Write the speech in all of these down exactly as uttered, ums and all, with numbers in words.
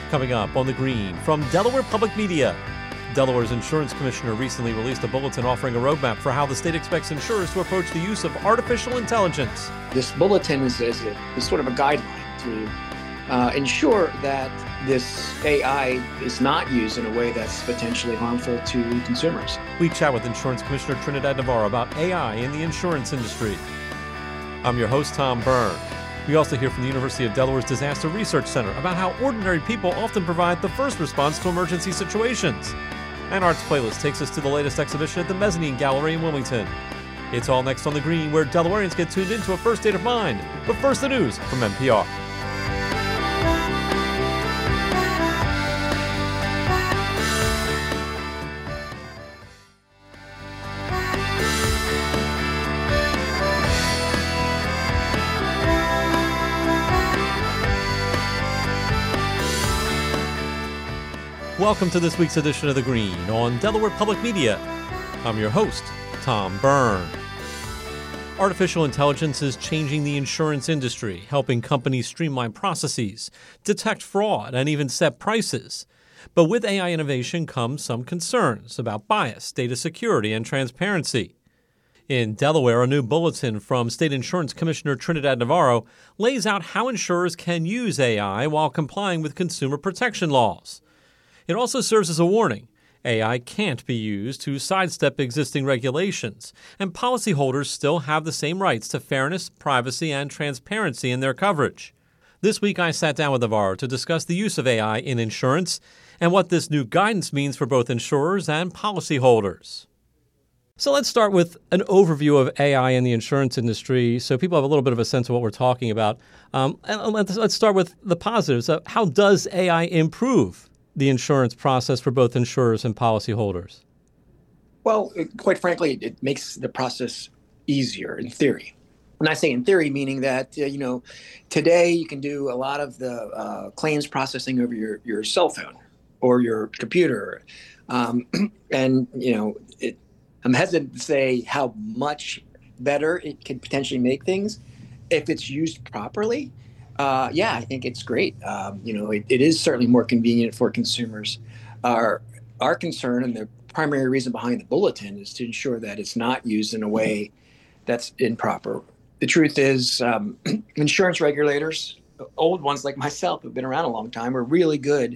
Coming up on The Green from Delaware Public Media. Delaware's insurance commissioner recently released a bulletin offering a roadmap for how the state expects insurers to approach the use of artificial intelligence. This bulletin is, is, a, is sort of a guideline to uh, ensure that this A I is not used in a way that's potentially harmful to consumers. We chat with Insurance Commissioner Trinidad Navarro about A I in the insurance industry. I'm your host, Tom Byrne. We also hear from the University of Delaware's Disaster Research Center about how ordinary people often provide the first response to emergency situations. And Arts Playlist takes us to the latest exhibition at the Mezzanine Gallery in Wilmington. It's all next on The Green, where Delawareans get tuned into a first state of mind. But first, the news from N P R. Welcome to this week's edition of The Green on Delaware Public Media. I'm your host, Tom Byrne. Artificial intelligence is changing the insurance industry, helping companies streamline processes, detect fraud, and even set prices. But with A I innovation comes some concerns about bias, data security, and transparency. In Delaware, a new bulletin from State Insurance Commissioner Trinidad Navarro lays out how insurers can use A I while complying with consumer protection laws. It also serves as a warning. A I can't be used to sidestep existing regulations, and policyholders still have the same rights to fairness, privacy, and transparency in their coverage. This week, I sat down with Navarro to discuss the use of A I in insurance and what this new guidance means for both insurers and policyholders. So let's start with an overview of A I in the insurance industry so people have a little bit of a sense of what we're talking about. Um, and let's, let's start with the positives. Uh, how does A I improve the insurance process for both insurers and policyholders? Well, quite frankly, it makes the process easier in theory. When I say in theory, meaning that, uh, you know, today you can do a lot of the uh, claims processing over your, your cell phone or your computer. Um, and, you know, it, I'm hesitant to say how much better it can potentially make things if it's used properly. Uh, yeah, I think it's great. Um, you know, it, it is certainly more convenient for consumers. Our our concern and the primary reason behind the bulletin is to ensure that it's not used in a way that's improper. The truth is, um, insurance regulators, old ones like myself who've been around a long time, are really good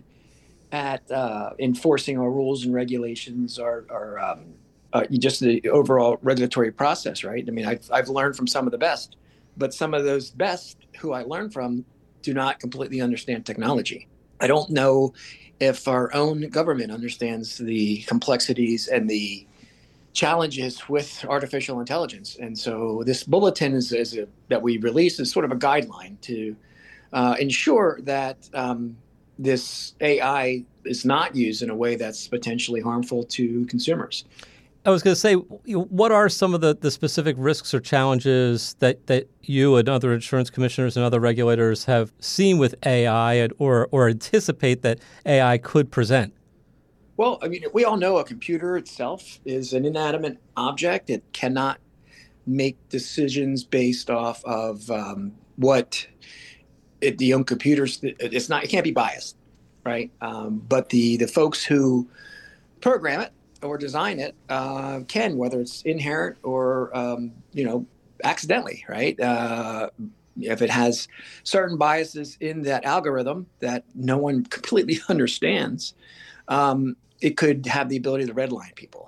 at uh, enforcing our rules and regulations, our, our um, uh, just the overall regulatory process, right? I mean, I've, I've learned from some of the best. But some of those best who I learned from do not completely understand technology. I don't know if our own government understands the complexities and the challenges with artificial intelligence. And so this bulletin is, is a, that we release is sort of a guideline to uh, ensure that um, this A I is not used in a way that's potentially harmful to consumers. I was going to say, what are some of the, the specific risks or challenges that, that you and other insurance commissioners and other regulators have seen with A I or, or anticipate that A I could present? Well, I mean, we all know a computer itself is an inanimate object. It cannot make decisions based off of um, what it, the own computers, it's not, it can't be biased, right? Um, but the, the folks who program it or design it uh, can, whether it's inherent or, um, you know, accidentally, right? Uh, if it has certain biases in that algorithm that no one completely understands, um, it could have the ability to redline people.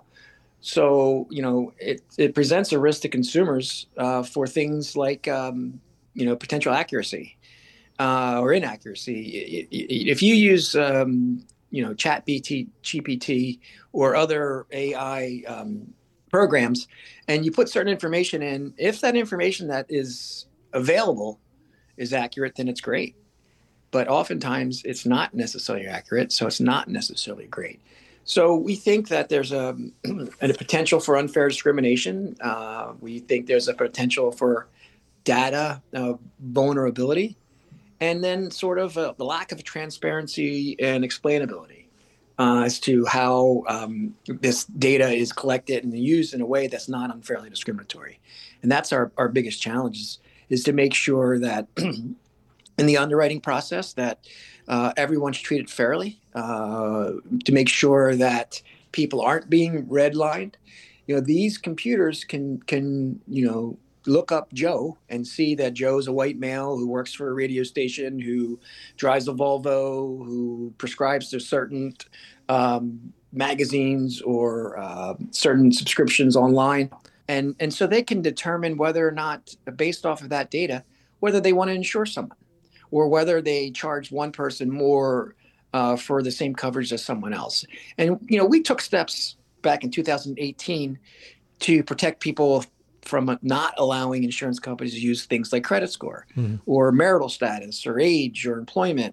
So, you know, it, it presents a risk to consumers uh, for things like, um, you know, potential accuracy uh, or inaccuracy. If you use, um, you know, G P T or other A I um, programs, and you put certain information in, if that information that is available is accurate, then it's great. But oftentimes it's not necessarily accurate, so it's not necessarily great. So we think that there's a, a potential for unfair discrimination. Uh, we think there's a potential for data uh, vulnerability, and then sort of a, the lack of transparency and explainability uh, as to how um, this data is collected and used in a way that's not unfairly discriminatory. And that's our, our biggest challenge is, is to make sure that in the underwriting process, that uh, everyone's treated fairly, uh, to make sure that people aren't being redlined. You know, these computers can can you know look up Joe and see that Joe's a white male who works for a radio station, who drives a Volvo, who prescribes to certain um, magazines or uh, certain subscriptions online. And, and so they can determine whether or not, based off of that data, whether they want to insure someone or whether they charge one person more uh, for the same coverage as someone else. And, you know, we took steps back in two thousand eighteen to protect people from not allowing insurance companies to use things like credit score mm-hmm. or marital status or age or employment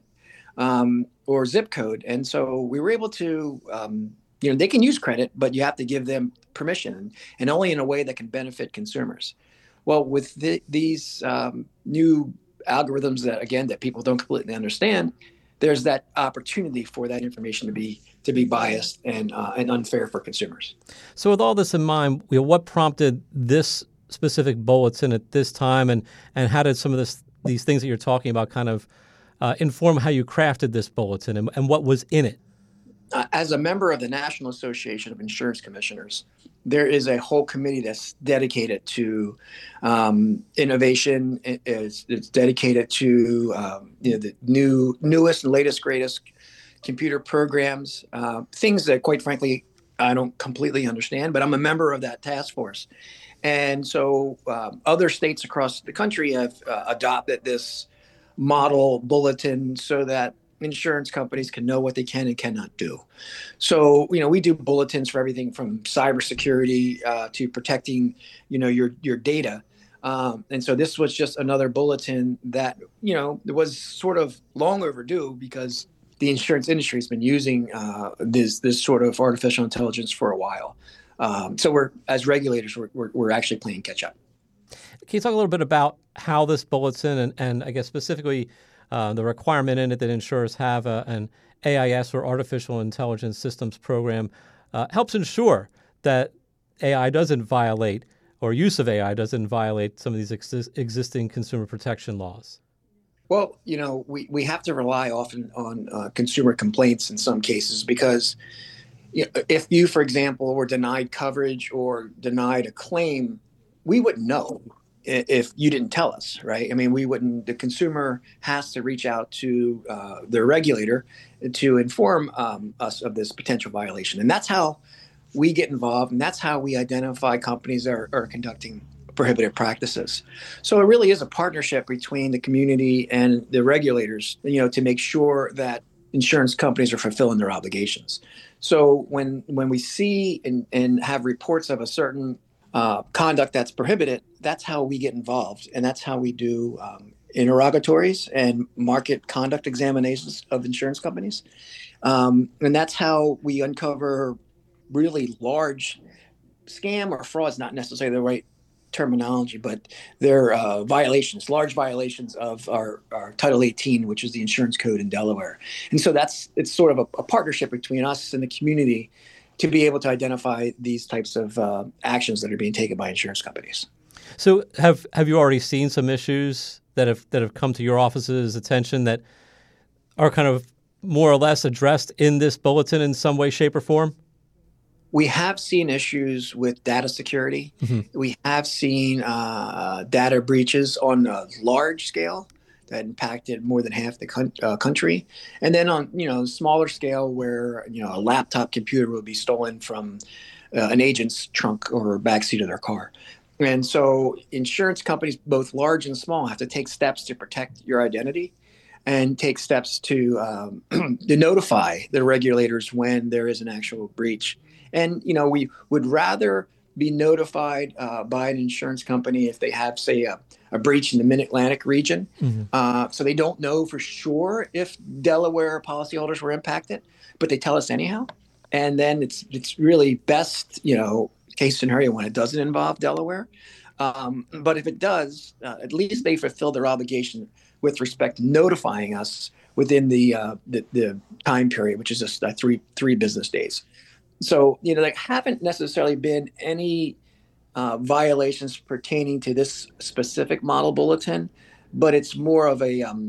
um, or zip code. And so we were able to, um, you know, they can use credit, but you have to give them permission, and only in a way that can benefit consumers. Well, with the, these um, new algorithms that, again, that people don't completely understand, there's that opportunity for that information to be to be biased and uh, and unfair for consumers. So with all this in mind, you know, what prompted this specific bulletin at this time, and, and how did some of this these things that you're talking about kind of uh, inform how you crafted this bulletin, and, and what was in it? Uh, as a member of the National Association of Insurance Commissioners, there is a whole committee that's dedicated to um, innovation. It, it's, it's dedicated to um, you know, the new, newest and latest, greatest computer programs, uh, things that, quite frankly, I don't completely understand, but I'm a member of that task force. And so um, other states across the country have uh, adopted this model bulletin so that insurance companies can know what they can and cannot do. So, you know, we do bulletins for everything from cybersecurity uh, to protecting, you know, your your data. Um, and so this was just another bulletin that, you know, was sort of long overdue, because the insurance industry has been using uh, this this sort of artificial intelligence for a while. Um, so we're, as regulators, we're, we're, we're actually playing catch up. Can you talk a little bit about how this bulletin and, and I guess specifically uh, the requirement in it that insurers have a, an A I S or Artificial Intelligence Systems program uh, helps ensure that A I doesn't violate, or use of A I doesn't violate, some of these ex- existing consumer protection laws? Well, you know, we, we have to rely often on uh, consumer complaints in some cases, because you know, if you, for example, were denied coverage or denied a claim, we wouldn't know if you didn't tell us, right? I mean, we wouldn't, the consumer has to reach out to uh, their regulator to inform um, us of this potential violation. And that's how we get involved, and that's how we identify companies that are, are conducting prohibited practices. So it really is a partnership between the community and the regulators, you know, to make sure that insurance companies are fulfilling their obligations. So when when we see and, and have reports of a certain uh, conduct that's prohibited, that's how we get involved. And that's how we do um, interrogatories and market conduct examinations of insurance companies. Um, and that's how we uncover really large scam or fraud is not necessarily the right terminology, but they're uh, violations, large violations of our, our Title eighteen, which is the insurance code in Delaware. And so that's, it's sort of a, a partnership between us and the community to be able to identify these types of uh, actions that are being taken by insurance companies. So have have you already seen some issues that have that have come to your office's attention that are kind of more or less addressed in this bulletin in some way, shape, or form? We have seen issues with data security. Mm-hmm. We have seen uh, data breaches on a large scale that impacted more than half the con- uh, country. And then on, you know, smaller scale where, you know, a laptop computer will be stolen from uh, an agent's trunk or backseat of their car. And so insurance companies, both large and small, have to take steps to protect your identity and take steps to, um, to notify the regulators when there is an actual breach. And, you know, we would rather be notified uh, by an insurance company if they have, say, a, a breach in the Mid-Atlantic region. Mm-hmm. Uh, so they don't know for sure if Delaware policyholders were impacted, but they tell us anyhow. And then it's it's really best, you know, case scenario when it doesn't involve Delaware. Um, but if it does, uh, at least they fulfill their obligation with respect to notifying us within the uh, the, the time period, which is just uh, three three business days. So, you know, there haven't necessarily been any uh, violations pertaining to this specific model bulletin, but it's more of a um,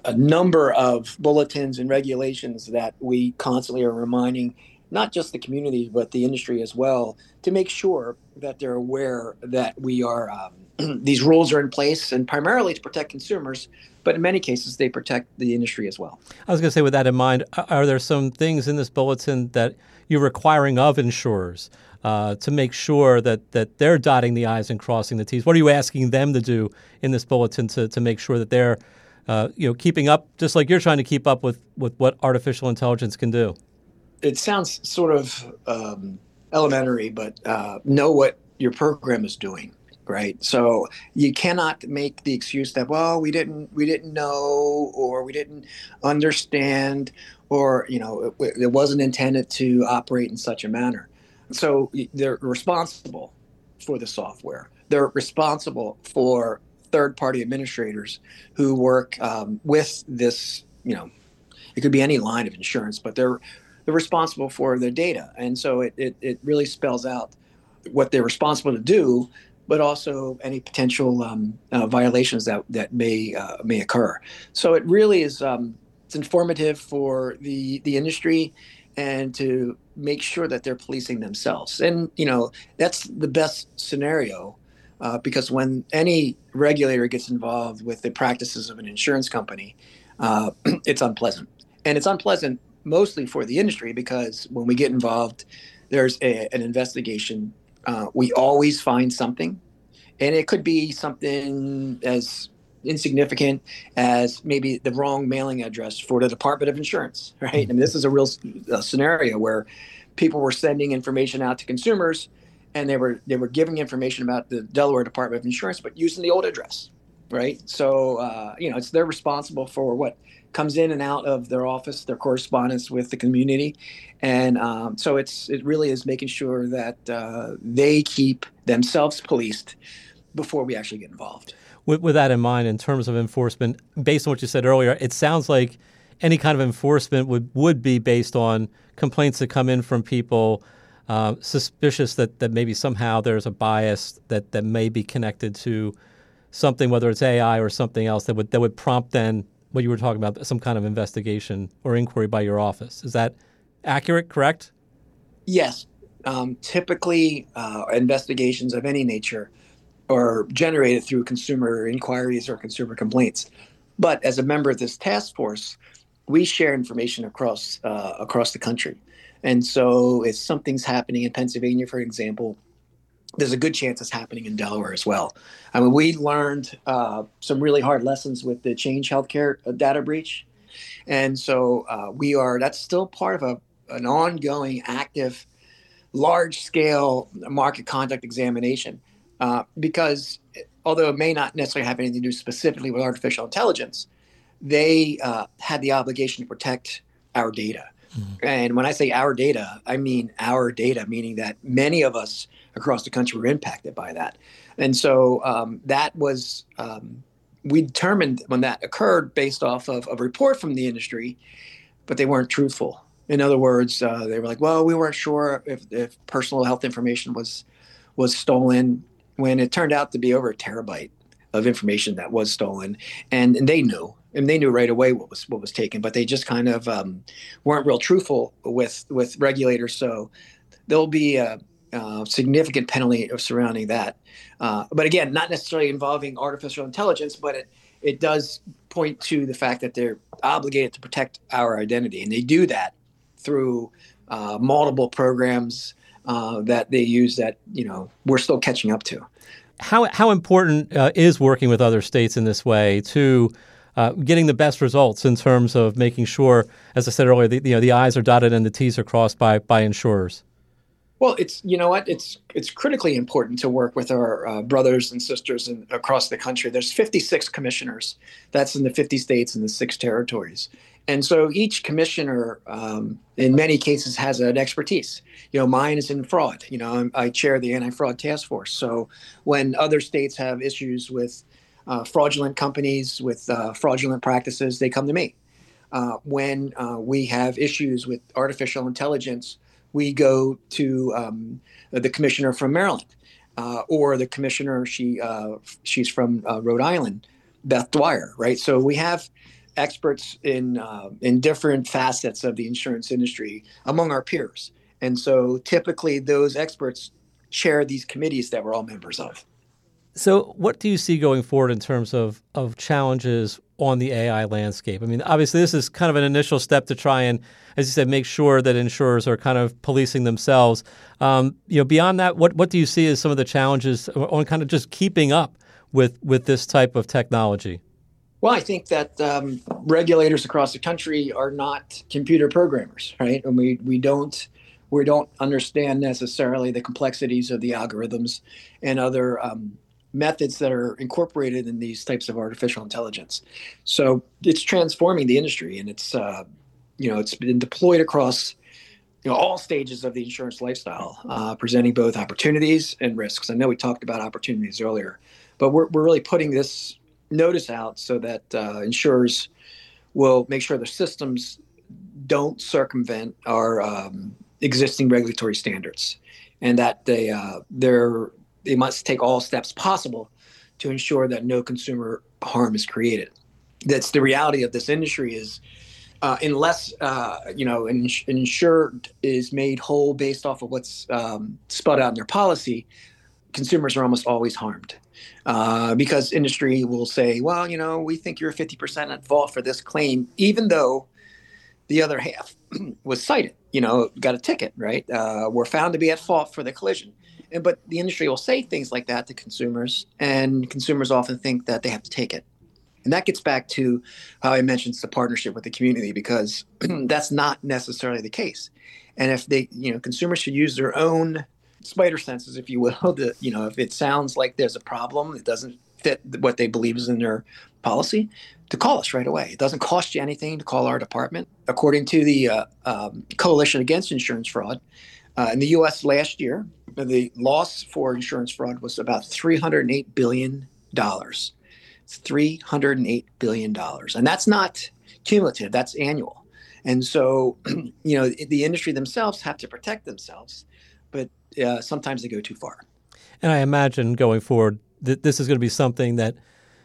a number of bulletins and regulations that we constantly are reminding not just the community, but the industry as well, to make sure that they're aware that we are, um, these rules are in place and primarily to protect consumers, but in many cases, they protect the industry as well. I was going to say, with that in mind, are there some things in this bulletin that you're requiring of insurers uh, to make sure that, that they're dotting the I's and crossing the T's? What are you asking them to do in this bulletin to, to make sure that they're uh, you know, keeping up, just like you're trying to keep up with, with what artificial intelligence can do? It sounds sort of um, elementary, but uh, know what your program is doing. Right. So you cannot make the excuse that, well, we didn't we didn't know, or we didn't understand, or, you know, it, it wasn't intended to operate in such a manner. So they're responsible for the software. They're responsible for third party administrators who work um, with this. You know, it could be any line of insurance, but they're they're responsible for their data. And so it, it, it really spells out what they're responsible to do, but also any potential um, uh, violations that that may uh, may occur. So it really is um, it's informative for the the industry, and to make sure that they're policing themselves. And you know, that's the best scenario, uh, because when any regulator gets involved with the practices of an insurance company, uh, it's unpleasant, and it's unpleasant mostly for the industry, because when we get involved, there's a, an investigation. Uh, we always find something, and it could be something as insignificant as maybe the wrong mailing address for the Department of Insurance, right? I mean, this is a real uh, scenario where people were sending information out to consumers, and they were they were giving information about the Delaware Department of Insurance, but using the old address, right? So, uh, you know, it's they're responsible for what comes in and out of their office, their correspondence with the community. And um, so it's it really is making sure that uh, they keep themselves policed before we actually get involved. With, with that in mind, in terms of enforcement, based on what you said earlier, it sounds like any kind of enforcement would, would be based on complaints that come in from people uh, suspicious that, that maybe somehow there's a bias that, that may be connected to something, whether it's A I or something else, that would that would prompt then what you were talking about, some kind of investigation or inquiry by your office. Is that accurate, correct? Yes. Um, typically, uh, investigations of any nature are generated through consumer inquiries or consumer complaints. But as a member of this task force, we share information across uh, across the country. And so if something's happening in Pennsylvania, for example, there's a good chance it's happening in Delaware as well. I mean, we learned uh, some really hard lessons with the Change Healthcare data breach. And so uh, we are, that's still part of a, an ongoing, active, large-scale market conduct examination. Uh, because although it may not necessarily have anything to do specifically with artificial intelligence, they uh, had the obligation to protect our data. Mm-hmm. And when I say our data, I mean our data, meaning that many of us across the country were impacted by that. And so um, that was, um, we determined when that occurred based off of a report from the industry, but they weren't truthful. In other words, uh, they were like, well, we weren't sure if, if personal health information was was stolen, when it turned out to be over a terabyte of information that was stolen. And, and they knew, and they knew right away what was what was taken, but they just kind of um, weren't real truthful with, with regulators. So there'll be a, a significant penalty of surrounding that. Uh, but again, not necessarily involving artificial intelligence, but it, it does point to the fact that they're obligated to protect our identity. And they do that through uh, multiple programs uh, that they use that, you know, we're still catching up to. How how important uh, is working with other states in this way to uh, getting the best results in terms of making sure, as I said earlier, the, you know, the I's are dotted and the T's are crossed by by insurers? Well, it's, you know what, it's it's critically important to work with our uh, brothers and sisters in, across the country. There's fifty-six commissioners. That's in the fifty states and the six territories. And so each commissioner, um, in many cases, has an expertise. You know, mine is in fraud. You know, I'm, I chair the anti-fraud task force. So when other states have issues with uh, fraudulent companies, with uh, fraudulent practices, they come to me. Uh, when uh, we have issues with artificial intelligence, we go to um, the commissioner from Maryland, uh, or the commissioner, she uh, she's from uh, Rhode Island, Beth Dwyer, right? So we have experts in uh, in different facets of the insurance industry among our peers. And so typically those experts chair these committees that we're all members of. So what do you see going forward in terms of, of challenges on the A I landscape? I mean, obviously, this is kind of an initial step to try and, as you said, make sure that insurers are kind of policing themselves. Um, you know, beyond that, what, what do you see as some of the challenges on kind of just keeping up with, with this type of technology? Well, I think that um, regulators across the country are not computer programmers, right? And we, we don't we don't understand necessarily the complexities of the algorithms and other um, methods that are incorporated in these types of artificial intelligence. So it's transforming the industry, and it's uh, you know it's been deployed across you know all stages of the insurance lifestyle, uh, presenting both opportunities and risks. I know we talked about opportunities earlier, but we're we're really putting this notice out so that uh, insurers will make sure their systems don't circumvent our um, existing regulatory standards, and that they uh, they're they must take all steps possible to ensure that no consumer harm is created. That's the reality of this industry is uh, unless uh, you know an, an insured is made whole based off of what's um, spelled out in their policy, consumers are almost always harmed. Uh, because industry will say, well, you know, we think you're fifty percent at fault for this claim, even though the other half was cited, you know, got a ticket, right? Uh, we're found to be at fault for the collision. And, but the industry will say things like that to consumers, and consumers often think that they have to take it. And that gets back to how I mentioned the partnership with the community, because that's not necessarily the case. And if they, you know, consumers should use their own spider senses, if you will, to, you know, if it sounds like there's a problem, it doesn't fit what they believe is in their policy, to call us right away. It doesn't cost you anything to call our department. According to the uh, um, Coalition Against Insurance Fraud, uh, in the U S last year, the loss for insurance fraud was about three hundred eight billion dollars. It's three hundred eight billion dollars. And that's not cumulative, that's annual. And so, you know, the industry themselves have to protect themselves, but uh, sometimes they go too far. And I imagine going forward that this is going to be something that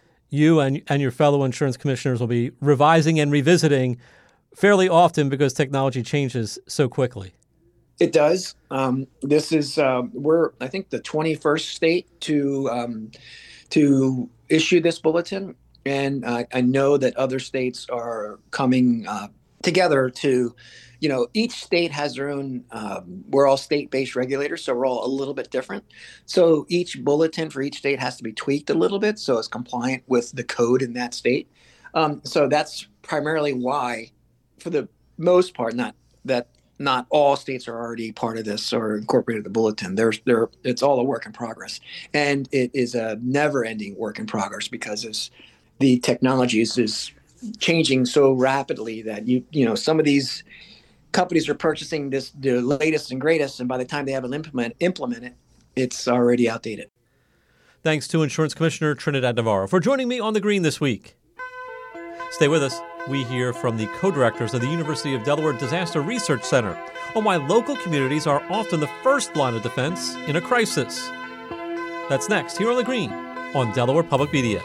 you and, and your fellow insurance commissioners will be revising and revisiting fairly often because technology changes so quickly. It does. Um, this is uh, we're I think the twenty-first state to um, to issue this bulletin, and uh, I know that other states are coming uh, together to, you know, each state has their own. Um, we're all state-based regulators, so we're all a little bit different. So each bulletin for each state has to be tweaked a little bit so it's compliant with the code in that state. Um, so that's primarily why, for the most part, not that. Not all states are already part of this or incorporated the bulletin. There's there it's all a work in progress, and it is a never-ending work in progress because it's, the technology is, is changing so rapidly that you you know some of these companies are purchasing this the latest and greatest, and by the time they have it implement implement it, it's already outdated. Thanks to Insurance Commissioner Trinidad Navarro for joining me on The Green this week. Stay with us. We hear from the co-directors of the University of Delaware Disaster Research Center on why local communities are often the first line of defense in a crisis. That's next here on The Green on Delaware Public Media.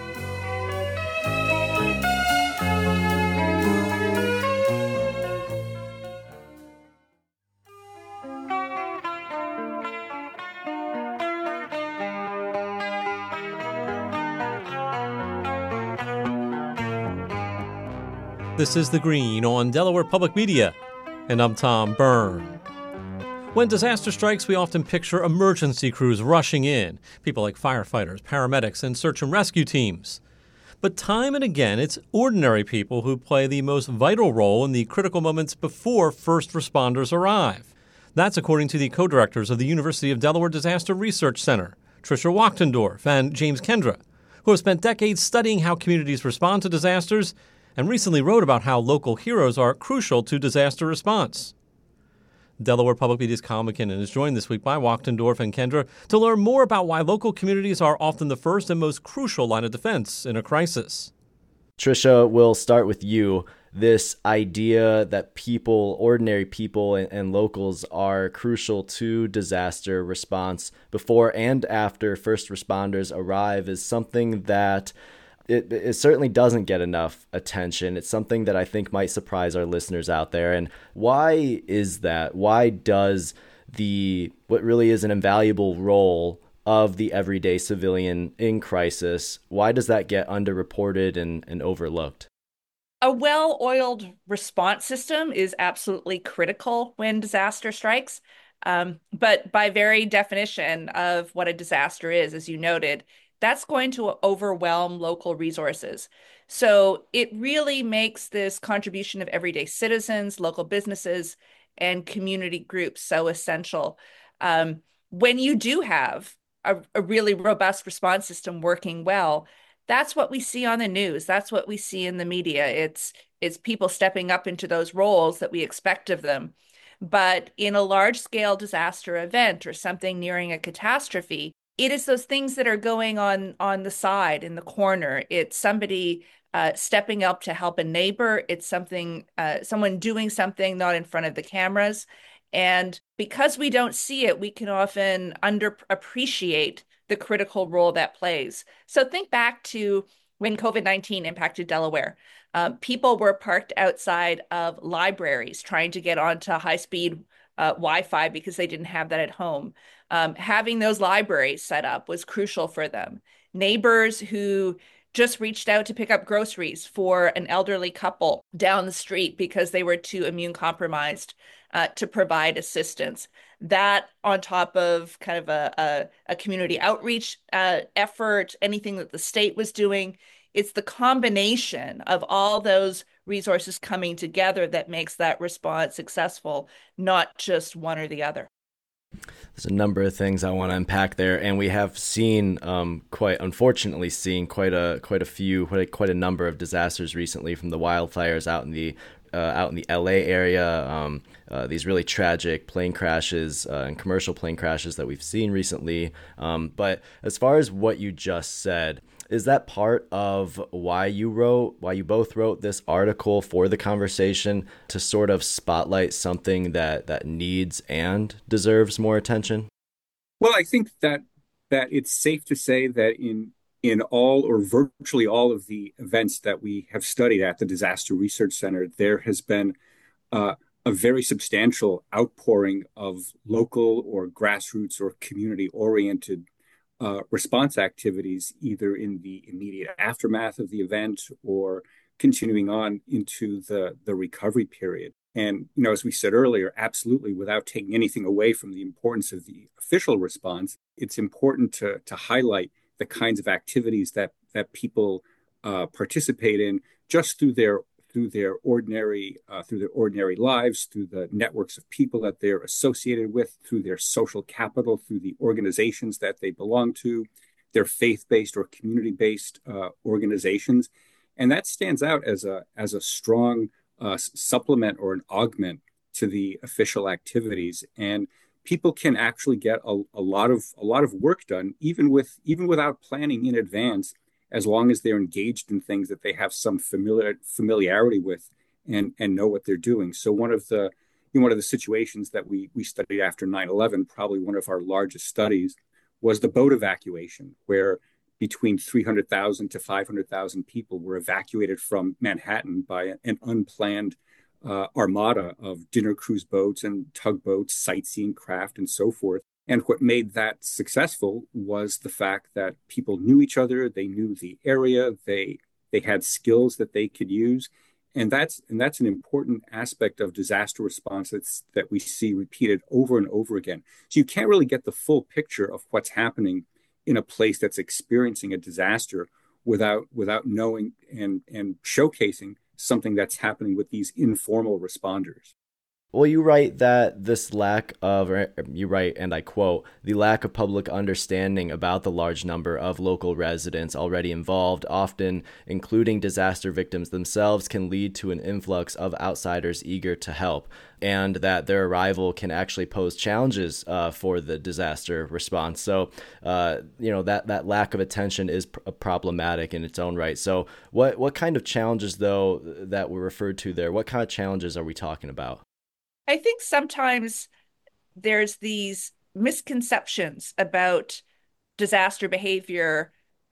This is The Green on Delaware Public Media, and I'm Tom Byrne. When disaster strikes, we often picture emergency crews rushing in, people like firefighters, paramedics, and search and rescue teams. But time and again, it's ordinary people who play the most vital role in the critical moments before first responders arrive. That's according to the co-directors of the University of Delaware Disaster Research Center, Tricia Wachtendorf and James Kendra, who have spent decades studying how communities respond to disasters and recently wrote about how local heroes are crucial to disaster response. Delaware Public Media's Kyle McKinnon is joined this week by Wachtendorf and Kendra to learn more about why local communities are often the first and most crucial line of defense in a crisis. Tricia, we'll start with you. This idea that people, ordinary people and, and locals are crucial to disaster response before and after first responders arrive is something that it, it certainly doesn't get enough attention. It's something that I think might surprise our listeners out there. And why is that? Why does the what really is an invaluable role of the everyday civilian in crisis, why does that get underreported and, and overlooked? A well-oiled response system is absolutely critical when disaster strikes. Um, but by very definition of what a disaster is, as you noted, that's going to overwhelm local resources. So it really makes this contribution of everyday citizens, local businesses, and community groups so essential. Um, when you do have a, a really robust response system working well, that's what we see on the news. That's what we see in the media. It's it's people stepping up into those roles that we expect of them. But in a large scale disaster event or something nearing a catastrophe, it is those things that are going on on the side, in the corner. It's somebody uh, stepping up to help a neighbor. It's something, uh, someone doing something not in front of the cameras. And because we don't see it, we can often underappreciate the critical role that plays. So think back to when COVID nineteen impacted Delaware. Um, people were parked outside of libraries trying to get onto high-speed uh, Wi-Fi because they didn't have that at home. Um, having those libraries set up was crucial for them. Neighbors who just reached out to pick up groceries for an elderly couple down the street because they were too immune compromised uh, to provide assistance. That on top of kind of a, a, a community outreach uh, effort, anything that the state was doing. It's the combination of all those resources coming together that makes that response successful, not just one or the other. There's a number of things I want to unpack there, and we have seen, um, quite unfortunately, seen quite a quite a few, quite a, quite a number of disasters recently, from the wildfires out in the uh, out in the L A area, um, uh, these really tragic plane crashes uh, and commercial plane crashes that we've seen recently. Um, but as far as what you just said, is that part of why you wrote, why you both wrote this article for the conversation, to sort of spotlight something that, that needs and deserves more attention? Well, I think that that it's safe to say that in in all or virtually all of the events that we have studied at the Disaster Research Center, there has been uh, a very substantial outpouring of local or grassroots or community-oriented Uh, response activities, either in the immediate aftermath of the event or continuing on into the, the recovery period. And, you know, as we said earlier, absolutely, without taking anything away from the importance of the official response, it's important to, to highlight the kinds of activities that, that people uh, participate in just through their through their ordinary uh, through their ordinary lives, through the networks of people that they're associated with, through their social capital, through the organizations that they belong to, their faith-based or community-based uh, organizations, and that stands out as a as a strong uh, supplement or an augment to the official activities. And people can actually get a, a lot of a lot of work done, even with even without planning in advance, as long as they're engaged in things that they have some familiar familiarity with and and know what they're doing. So one of the you know, one of the situations that we we studied after nine eleven, probably one of our largest studies, was the boat evacuation, where between three hundred thousand to five hundred thousand people were evacuated from Manhattan by an unplanned uh, armada of dinner cruise boats and tugboats, sightseeing craft, and so forth. And what made that successful was the fact that people knew each other, they knew the area, they they had skills that they could use. And that's and that's an important aspect of disaster response that's, that we see repeated over and over again. So you can't really get the full picture of what's happening in a place that's experiencing a disaster without without knowing and, and showcasing something that's happening with these informal responders. Well, you write that this lack of, or you write, and I quote, the lack of public understanding about the large number of local residents already involved, often including disaster victims themselves, can lead to an influx of outsiders eager to help, and that their arrival can actually pose challenges uh, for the disaster response. So, uh, you know, that, that lack of attention is pr- problematic in its own right. So what, what kind of challenges, though, that were referred to there, what kind of challenges are we talking about? I think sometimes there's these misconceptions about disaster behavior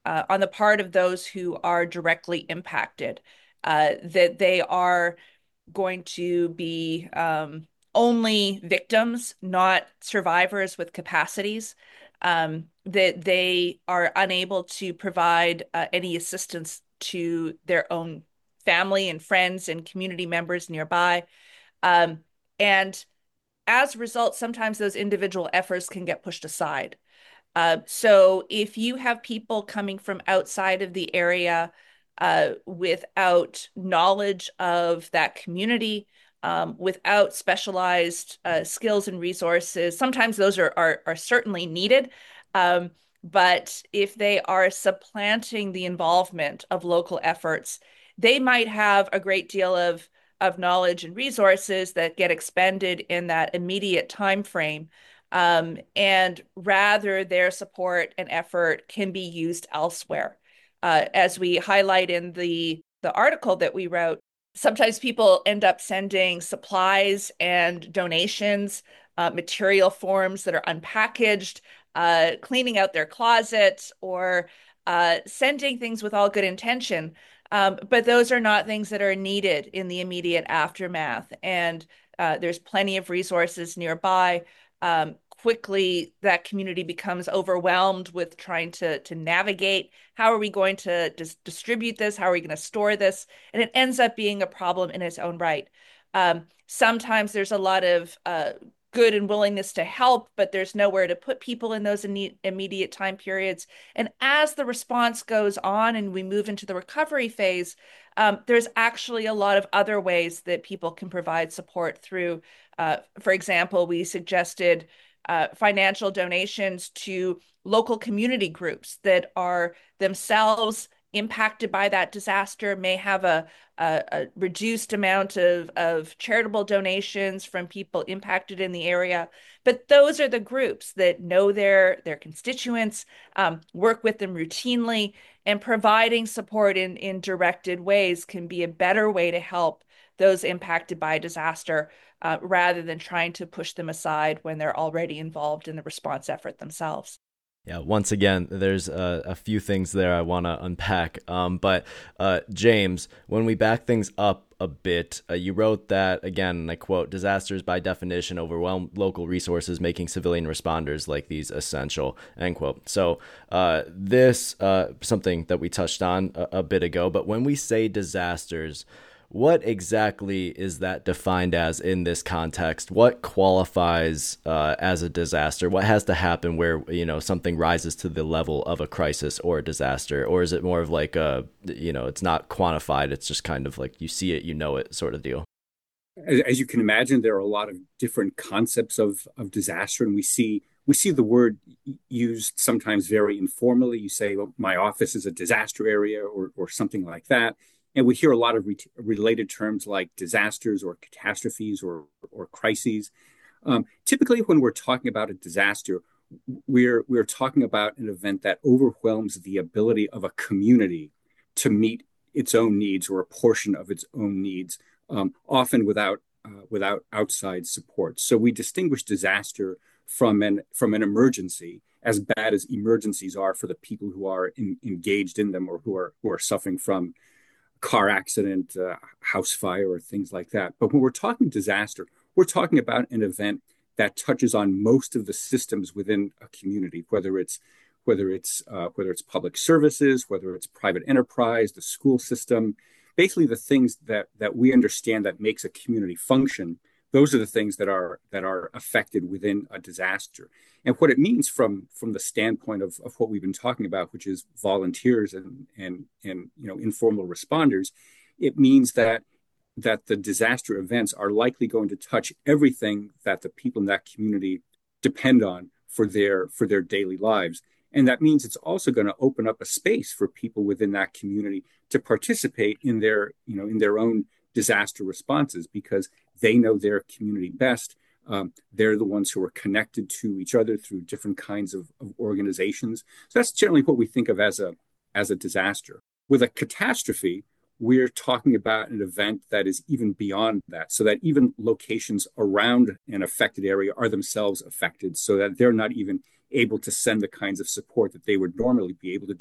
uh, on the part of those who are directly impacted, uh, that they are going to be um, only victims, not survivors with capacities, um, that they are unable to provide uh, any assistance to their own family and friends and community members nearby. Um, and as a result, sometimes those individual efforts can get pushed aside. Uh, so if you have people coming from outside of the area uh, without knowledge of that community, um, without specialized uh, skills and resources, sometimes those are are, are certainly needed. Um, but if they are supplanting the involvement of local efforts, they might have a great deal of of knowledge and resources that get expended in that immediate time frame. Um, and rather their support and effort can be used elsewhere. Uh, as we highlight in the, the article that we wrote, sometimes people end up sending supplies and donations, uh, material forms that are unpackaged, uh, cleaning out their closet, or uh, sending things with all good intention. Um, but those are not things that are needed in the immediate aftermath. And uh, there's plenty of resources nearby. Um, quickly that community becomes overwhelmed with trying to to navigate how are we going to dis- distribute this, how are we going to store this, and it ends up being a problem in its own right. Um, sometimes there's a lot of uh, good and willingness to help, but there's nowhere to put people in those in- immediate time periods. And as the response goes on and we move into the recovery phase, um, there's actually a lot of other ways that people can provide support through. Uh, for example, we suggested uh, financial donations to local community groups that are themselves impacted by that disaster, may have a, a, a reduced amount of, of charitable donations from people impacted in the area. But those are the groups that know their, their constituents, um, work with them routinely, and providing support in, in directed ways can be a better way to help those impacted by disaster, uh, rather than trying to push them aside when they're already involved in the response effort themselves. Yeah, once again, there's a, a few things there I want to unpack. Um, but uh, James, when we back things up a bit, uh, you wrote that, again, and I quote, disasters by definition overwhelm local resources, making civilian responders like these essential, end quote. So uh, this, uh, something that we touched on a, a bit ago, but when we say disasters, what exactly is that defined as in this context? What qualifies uh, as a disaster? What has to happen where, you know, something rises to the level of a crisis or a disaster? Or is it more of like a, you know, it's not quantified, it's just kind of like you see it, you know it sort of deal? As you can imagine, there are a lot of different concepts of, of disaster, and we see we see the word used sometimes very informally. You say, well, my office is a disaster area, or or something like that. And we hear a lot of re- related terms like disasters or catastrophes or, or crises. Um, typically, when we're talking about a disaster, we're, we're talking about an event that overwhelms the ability of a community to meet its own needs or a portion of its own needs, um, often without, uh, without outside support. So we distinguish disaster from an, from an emergency, as bad as emergencies are for the people who are in, engaged in them or who are, who are suffering from car accident, uh, house fire, or things like that. But when we're talking disaster, we're talking about an event that touches on most of the systems within a community, whether it's whether it's uh, whether it's public services, whether it's private enterprise, the school system, basically the things that that we understand that makes a community function. Those are the things that are that are affected within a disaster. And what it means from from the standpoint of, of what we've been talking about, which is volunteers and and and you know informal responders, it means that that the disaster events are likely going to touch everything that the people in that community depend on for their for their daily lives. And that means it's also going to open up a space for people within that community to participate in their you know in their own disaster responses, because they know their community best. Um, they're the ones who are connected to each other through different kinds of, of organizations. So that's generally what we think of as a as a disaster. With a catastrophe, we're talking about an event that is even beyond that, so that even locations around an affected area are themselves affected, so that they're not even able to send the kinds of support that they would normally be able to do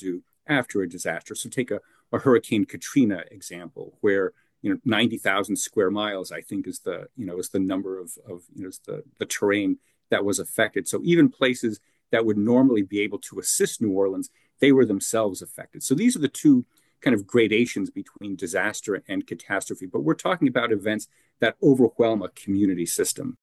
after a disaster. So take a, a Hurricane Katrina example, where you know ninety thousand square miles, I think, is the you know is the number of of you know is the the terrain that was affected. So even places that would normally be able to assist New Orleans, they were themselves affected. So these are the two kind of gradations between disaster and catastrophe. But we're talking about events that overwhelm a community system.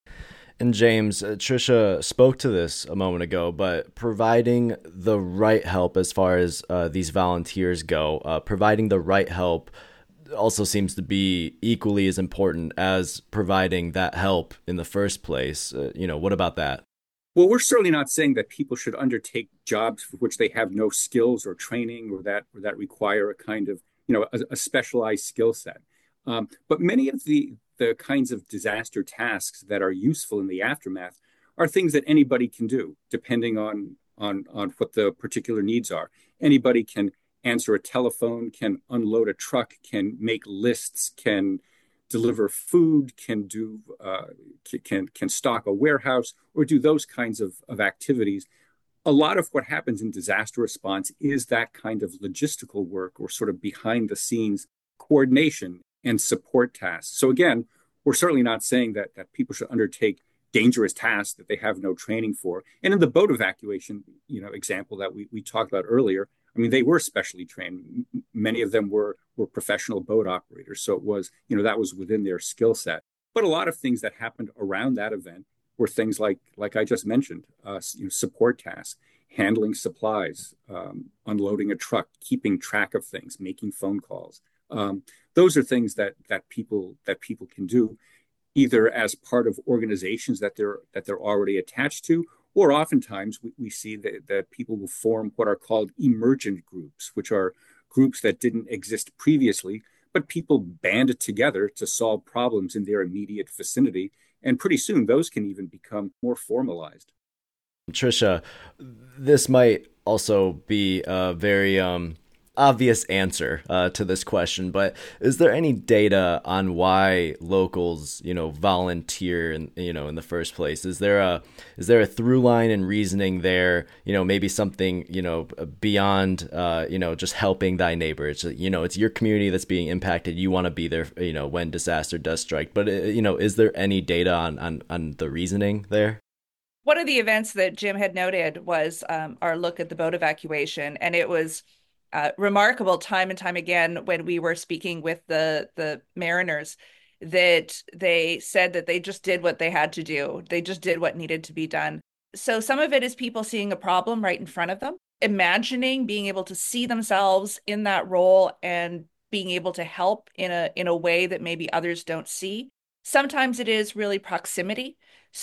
And James, uh, Tricia spoke to this a moment ago, but providing the right help as far as uh, these volunteers go, uh, providing the right help also seems to be equally as important as providing that help in the first place. Uh, you know, what about that? Well, we're certainly not saying that people should undertake jobs for which they have no skills or training, or that or that require a kind of, you know, a, a specialized skill set. Um, but many of the the kinds of disaster tasks that are useful in the aftermath are things that anybody can do, depending on on on what the particular needs are. Anybody can answer a telephone, can unload a truck, can make lists, can deliver food, can do uh, can can stock a warehouse, or do those kinds of, of activities. A lot of what happens in disaster response is that kind of logistical work, or sort of behind the scenes coordination and support tasks. So again, we're certainly not saying that that people should undertake dangerous tasks that they have no training for. And in the boat evacuation, you know, example that we, we talked about earlier, I mean, they were specially trained. Many of them were were professional boat operators. So it was, you know, that was within their skill set. But a lot of things that happened around that event were things like, like I just mentioned, uh, you know, support tasks, handling supplies, um, unloading a truck, keeping track of things, making phone calls. Um, those are things that that people that people can do, either as part of organizations that they're that they're already attached to, or oftentimes we, we see that, that people will form what are called emergent groups, which are groups that didn't exist previously, but people banded together to solve problems in their immediate vicinity. And pretty soon those can even become more formalized. Tricia, this might also be a very um, obvious answer uh, to this question, but is there any data on why locals, you know, volunteer in, you know, in the first place? Is there a is there a through line in reasoning there? You know, maybe something, you know, beyond, uh, you know, just helping thy neighbor. It's, you know, it's your community that's being impacted. You want to be there, you know, when disaster does strike. But, uh, you know, is there any data on, on, on the reasoning there? One of the events that Jim had noted was um, our look at the boat evacuation, and it was uh, remarkable time and time again when we were speaking with the the mariners that they said that they just did what they had to do. They just did what needed to be done. So some of it is people seeing a problem right in front of them, imagining being able to see themselves in that role and being able to help in a in a way that maybe others don't see. Sometimes it is really proximity.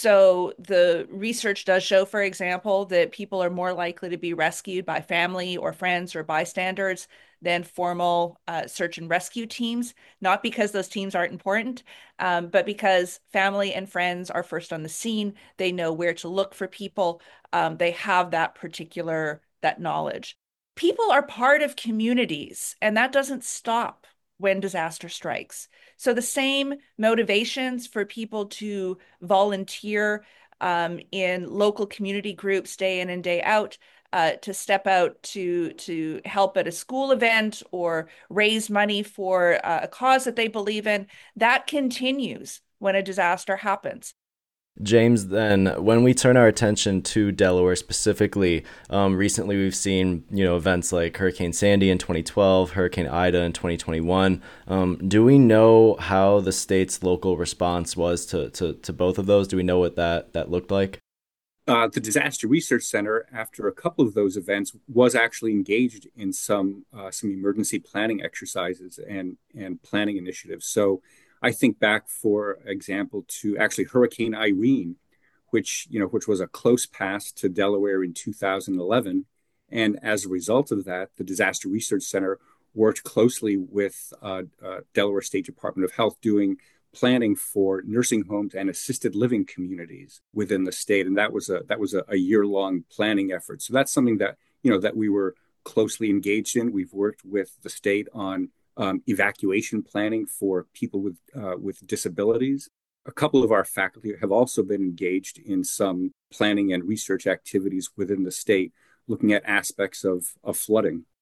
So the research does show, for example, that people are more likely to be rescued by family or friends or bystanders than formal uh, search and rescue teams, not because those teams aren't important, um, but because family and friends are first on the scene. They know where to look for people. Um, they have that particular, that knowledge. People are part of communities, and that doesn't stop when disaster strikes. So the same motivations for people to volunteer um, in local community groups day in and day out, uh, to step out to to help at a school event or raise money for uh, a cause that they believe in, that continues when a disaster happens. James, then, when we turn our attention to Delaware specifically, um, recently we've seen, you know, events like Hurricane Sandy in twenty twelve, Hurricane Ida in twenty twenty-one. Um, do we know how the state's local response was to, to, to both of those? Do we know what that, that looked like? Uh, the Disaster Research Center, after a couple of those events, was actually engaged in some uh, some emergency planning exercises and and planning initiatives. So I think back, for example, to actually Hurricane Irene, which, you know, which was a close pass to Delaware in two thousand eleven. And as a result of that, the Disaster Research Center worked closely with uh, uh, Delaware State Department of Health, doing planning for nursing homes and assisted living communities within the state. And that was a that was a, a year-long planning effort. So that's something that, you know, that we were closely engaged in. We've worked with the state on Um, evacuation planning for people with uh, with disabilities. A couple of our faculty have also been engaged in some planning and research activities within the state, looking at aspects of, of flooding.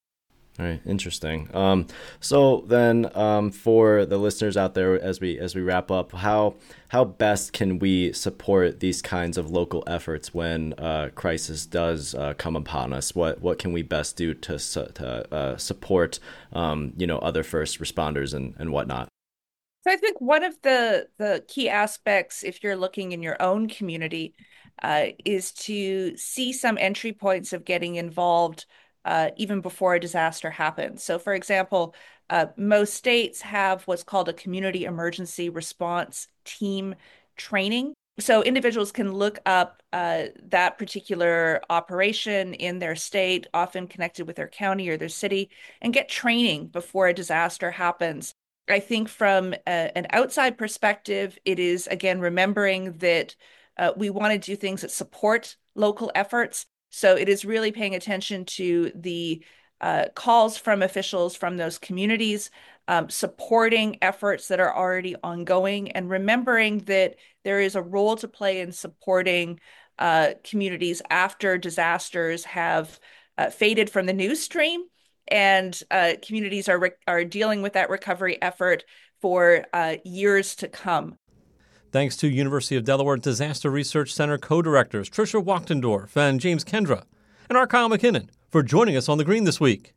All right, interesting. Um, so then, um, for the listeners out there, as we as we wrap up, how how best can we support these kinds of local efforts when uh, crisis does uh, come upon us? What what can we best do to su- to uh, support um, you know other first responders and and whatnot? So I think one of the the key aspects, if you're looking in your own community, uh, is to see some entry points of getting involved uh, even before a disaster happens. So, for example, uh, most states have what's called a community emergency response team training. So individuals can look up uh, that particular operation in their state, often connected with their county or their city, and get training before a disaster happens. I think from a, an outside perspective, it is, again, remembering that uh, we want to do things that support local efforts. So it is really paying attention to the uh, calls from officials from those communities, um, supporting efforts that are already ongoing, and remembering that there is a role to play in supporting uh, communities after disasters have uh, faded from the news stream, and uh, communities are are dealing with that recovery effort for uh, years to come. Thanks to University of Delaware Disaster Research Center co-directors Tricia Wachtendorf and James Kendra, and our Kyle McKinnon for joining us on The Green this week.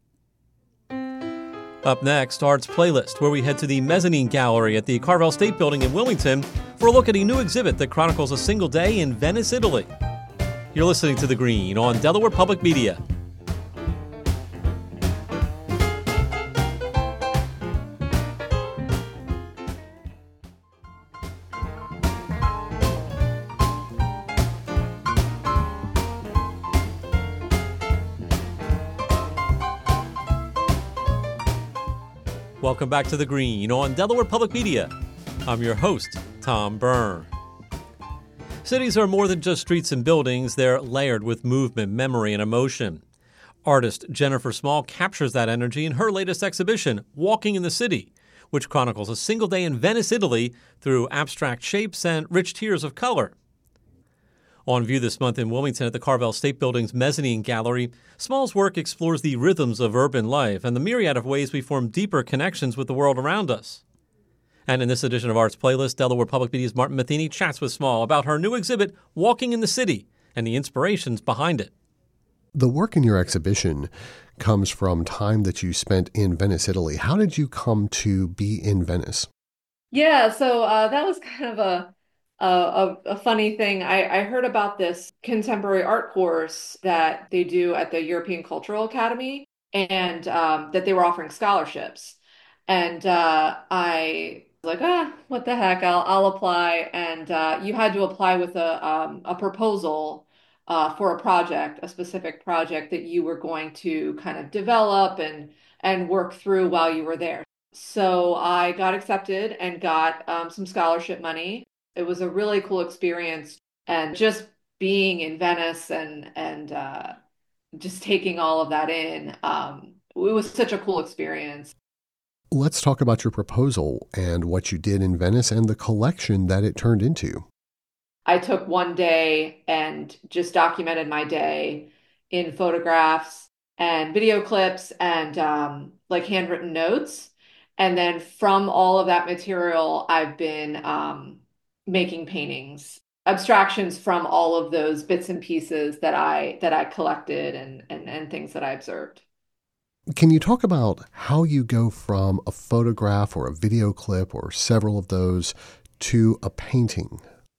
Up next, Arts Playlist, where we head to the Mezzanine Gallery at the Carvel State Building in Wilmington for a look at a new exhibit that chronicles a single day in Venice, Italy. You're listening to The Green on Delaware Public Media. Welcome back to The Green on Delaware Public Media. I'm your host, Tom Byrne. Cities are more than just streets and buildings. They're layered with movement, memory, and emotion. Artist Jennifer Small captures that energy in her latest exhibition, Walking in the City, which chronicles a single day in Venice, Italy, through abstract shapes and rich tiers of color. On view this month in Wilmington at the Carvel State Building's Mezzanine Gallery, Small's work explores the rhythms of urban life and the myriad of ways we form deeper connections with the world around us. And in this edition of Arts Playlist, Delaware Public Media's Martin Matheny chats with Small about her new exhibit, Walking in the City, and the inspirations behind it. The work in your exhibition comes from time that you spent in Venice, Italy. How did you come to be in Venice? Yeah, so uh, that was kind of a a, a funny thing. I, I heard about this contemporary art course that they do at the European Cultural Academy, and um, that they were offering scholarships. And uh, I was like, ah, what the heck? I'll I'll apply. And uh, you had to apply with a um, a proposal uh, for a project, a specific project that you were going to kind of develop and and work through while you were there. So I got accepted and got um, some scholarship money. It was a really cool experience, and just being in Venice and and uh, just taking all of that in. Um, it was such a cool experience. Let's talk about your proposal and what you did in Venice and the collection that it turned into. I took one day and just documented my day in photographs and video clips and um, like handwritten notes. And then from all of that material, I've been um, making paintings, abstractions from all of those bits and pieces that I that I collected and and, and things that I observed. Can you talk about how you go from a photograph or a video clip or several of those to a painting?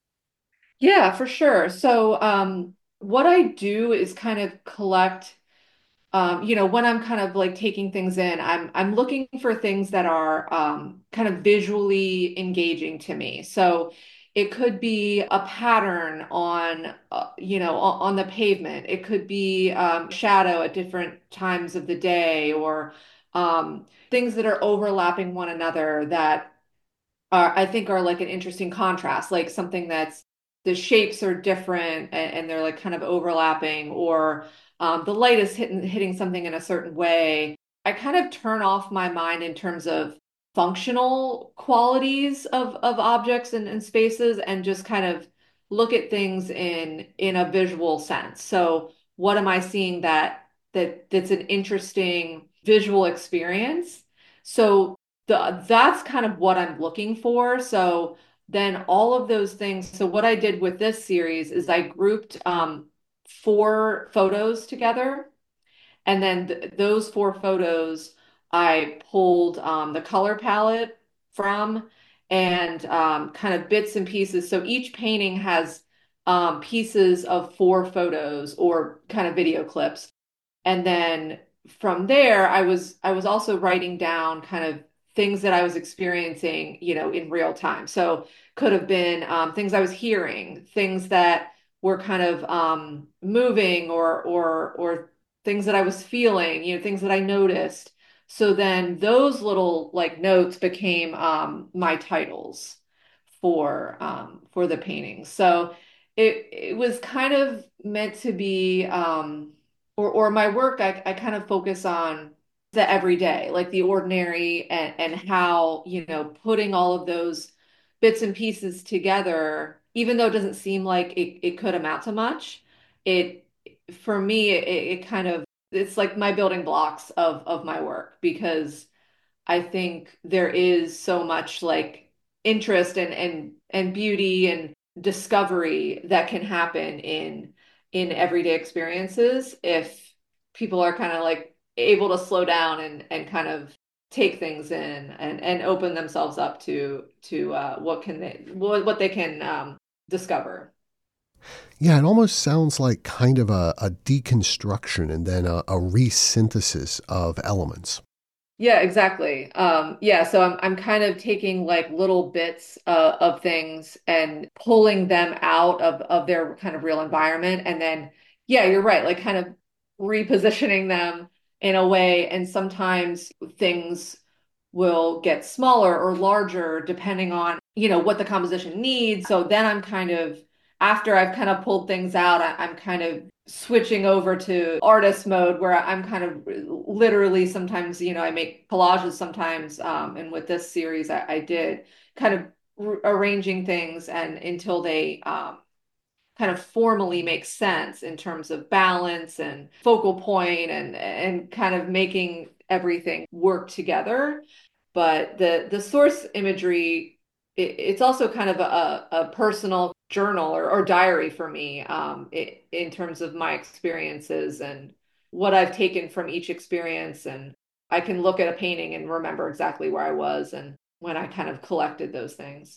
Yeah, for sure. So um, what I do is kind of collect, um, you know, when I'm kind of like taking things in, I'm I'm looking for things that are um, kind of visually engaging to me. So it could be a pattern on, uh, you know, on, on the pavement. It could be um, shadow at different times of the day, or um, things that are overlapping one another that are, I think, are like an interesting contrast, like something that's the shapes are different and, and they're like kind of overlapping, or um, the light is hitting hitting something in a certain way. I kind of turn off my mind in terms of functional qualities of of objects and, and spaces, and just kind of look at things in in a visual sense. So what am I seeing that that that's an interesting visual experience. So the that's kind of what I'm looking for. So then all of those things. So what I did with this series is I grouped um, four photos together, and then th those four photos I pulled um, the color palette from and um, kind of bits and pieces. So each painting has um, pieces of four photos or kind of video clips. And then from there, I was I was also writing down kind of things that I was experiencing, you know, in real time. So could have been um, things I was hearing, things that were kind of um, moving or or or things that I was feeling, you know, things that I noticed. So then those little like notes became um, my titles for um, for the paintings. So it it was kind of meant to be um, or or my work I, I kind of focus on the everyday, like the ordinary and and how, you know, putting all of those bits and pieces together, even though it doesn't seem like it, it could amount to much, it for me it, it kind of it's like my building blocks of of my work because I think there is so much like interest and and and beauty and discovery that can happen in in everyday experiences if people are kind of like able to slow down and and kind of take things in and and open themselves up to to uh, what can they what what they can um, discover. Yeah, it almost sounds like kind of a, a deconstruction and then a, a resynthesis of elements. Yeah, exactly. Um, yeah, so I'm I'm kind of taking like little bits uh, of things and pulling them out of of their kind of real environment, and then yeah, you're right, like kind of repositioning them in a way, and sometimes things will get smaller or larger depending on, you know, what the composition needs. So then I'm kind of after I've kind of pulled things out, I, I'm kind of switching over to artist mode where I'm kind of literally sometimes, you know, I make collages sometimes. Um, and with this series, I, I did kind of r arranging things and until they um, kind of formally make sense in terms of balance and focal point and and kind of making everything work together. But the the source imagery, it, it's also kind of a, a personal journal or, or diary for me um, it, in terms of my experiences and what I've taken from each experience. And I can look at a painting and remember exactly where I was and when I kind of collected those things.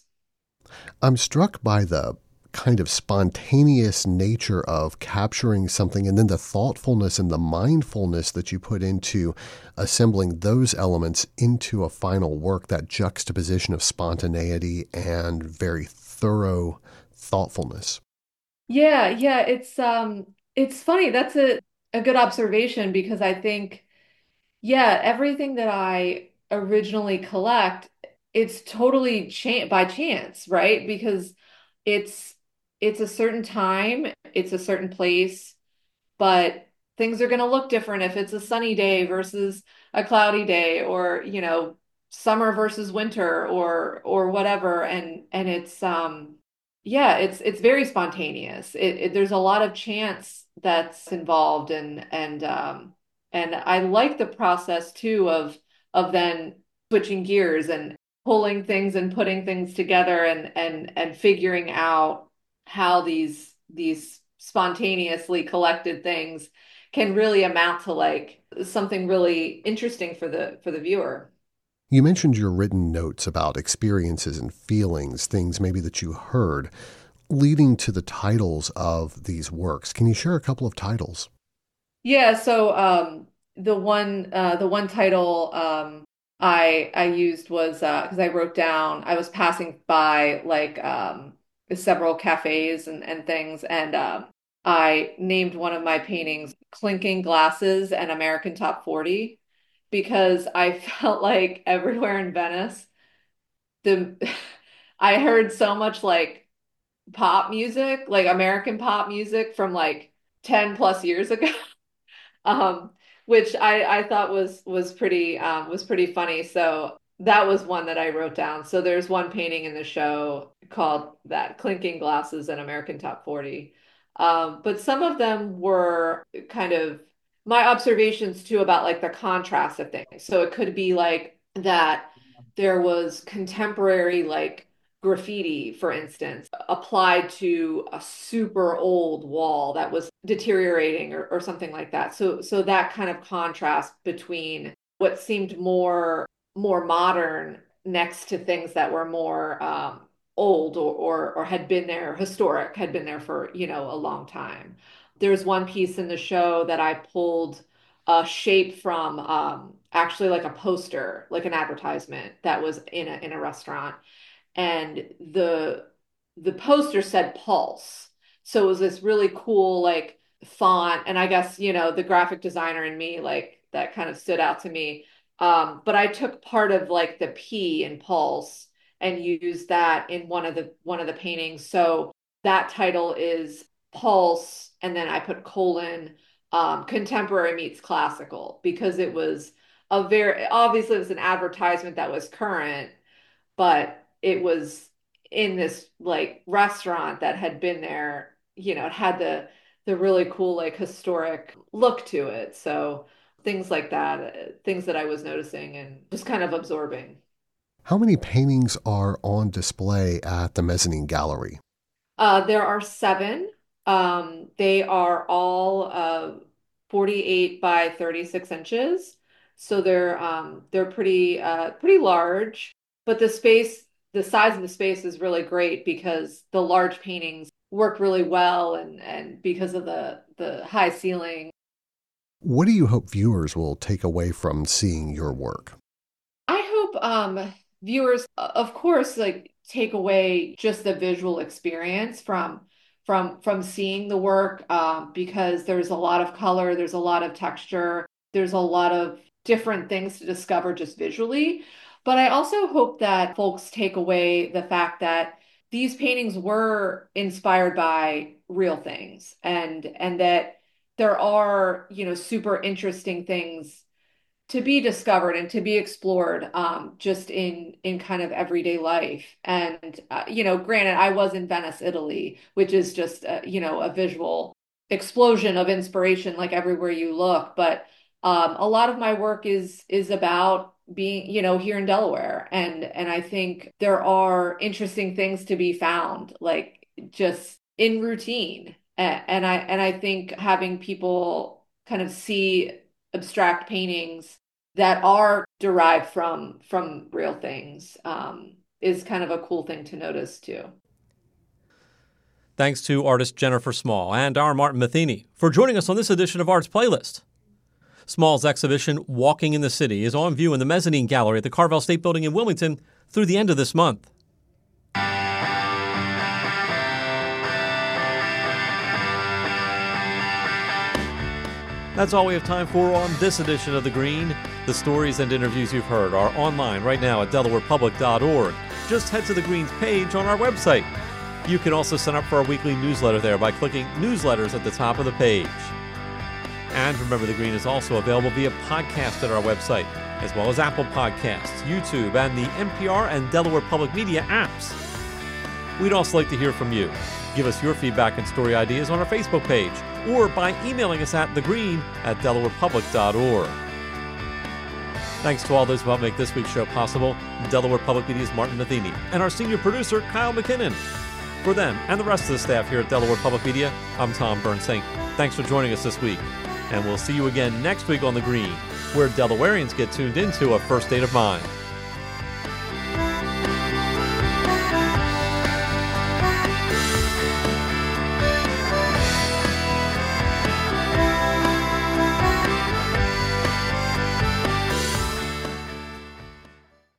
I'm struck by the kind of spontaneous nature of capturing something and then the thoughtfulness and the mindfulness that you put into assembling those elements into a final work, that juxtaposition of spontaneity and very thorough thoughtfulness. Yeah, yeah, it's um it's funny. That's a a good observation because I think yeah, everything that I originally collect, it's totally cha by chance, right? Because it's it's a certain time, it's a certain place, but things are going to look different if it's a sunny day versus a cloudy day or, you know, summer versus winter or or whatever. And and it's um yeah, it's it's very spontaneous. It, it there's a lot of chance that's involved and and um and I like the process too of of then switching gears and pulling things and putting things together and and and figuring out how these these spontaneously collected things can really amount to like something really interesting for the for the viewer. You mentioned your written notes about experiences and feelings, things maybe that you heard, leading to the titles of these works. Can you share a couple of titles? Yeah, so um the one uh the one title um I I used was uh because I wrote down I was passing by like um several cafes and and things and um I named one of my paintings Clinking Glasses and American Top forty because I felt like everywhere in Venice the I heard so much like pop music, like American pop music from like ten plus years ago. um, which I, I thought was was pretty um, was pretty funny. So that was one that I wrote down. So there's one painting in the show called that Clinking Glasses and American Top forty. Um, but some of them were kind of my observations too about like the contrast of things. So it could be like that there was contemporary like graffiti, for instance, applied to a super old wall that was deteriorating or, or something like that. So so that kind of contrast between what seemed more more modern next to things that were more um, old or, or or had been there, historic, had been there for, you know, a long time. There's one piece in the show that I pulled a shape from um, actually like a poster, like an advertisement that was in a in a restaurant, and the the poster said Pulse. So it was this really cool like font, and I guess, you know, the graphic designer in me like that kind of stood out to me. Um, but I took part of like the P in Pulse and used that in one of the one of the paintings. So that title is Pulse, and then I put colon um, contemporary meets classical, because it was a very obviously it was an advertisement that was current, but it was in this like restaurant that had been there, you know, it had the the really cool like historic look to it. So things like that, uh, things that I was noticing and just kind of absorbing. How many paintings are on display at the Mezzanine Gallery? Uh, there are seven. Um, they are all uh, forty-eight by thirty-six inches. So they're um, they're pretty uh, pretty large, but the space, the size of the space is really great because the large paintings work really well, and and because of the the high ceiling. What do you hope viewers will take away from seeing your work? I hope um, viewers, of course, like take away just the visual experience from from from seeing the work, um, because there's a lot of color, there's a lot of texture, there's a lot of different things to discover just visually. But I also hope that folks take away the fact that these paintings were inspired by real things, and and that there are, you know, super interesting things to be discovered and to be explored, um, just in in kind of everyday life. And uh, you know, granted, I was in Venice, Italy, which is just uh, you know, a visual explosion of inspiration like everywhere you look. But um, a lot of my work is is about being, you know, here in Delaware, and and I think there are interesting things to be found, like just in routine. And, and I and I think having people kind of see abstract paintings that are derived from from real things um, is kind of a cool thing to notice too. Thanks to artist Jennifer Small and our Martin Matheny for joining us on this edition of Arts Playlist. Small's exhibition, Walking in the City, is on view in the Mezzanine Gallery at the Carvel State Building in Wilmington through the end of this month. That's all we have time for on this edition of The Green. The stories and interviews you've heard are online right now at delaware public dot org. Just head to The Green's page on our website. You can also sign up for our weekly newsletter there by clicking Newsletters at the top of the page. And remember, The Green is also available via podcast at our website, as well as Apple Podcasts, YouTube, and the N P R and Delaware Public Media apps. We'd also like to hear from you. Give us your feedback and story ideas on our Facebook page, or by emailing us at thegreen at delaware public dot org. Thanks to all those who helped make this week's show possible, Delaware Public Media's Martin Matheny, and our senior producer, Kyle McKinnon. For them and the rest of the staff here at Delaware Public Media, I'm Tom Bernstein. Thanks for joining us this week, and we'll see you again next week on The Green, where Delawareans get tuned into a first state of mind.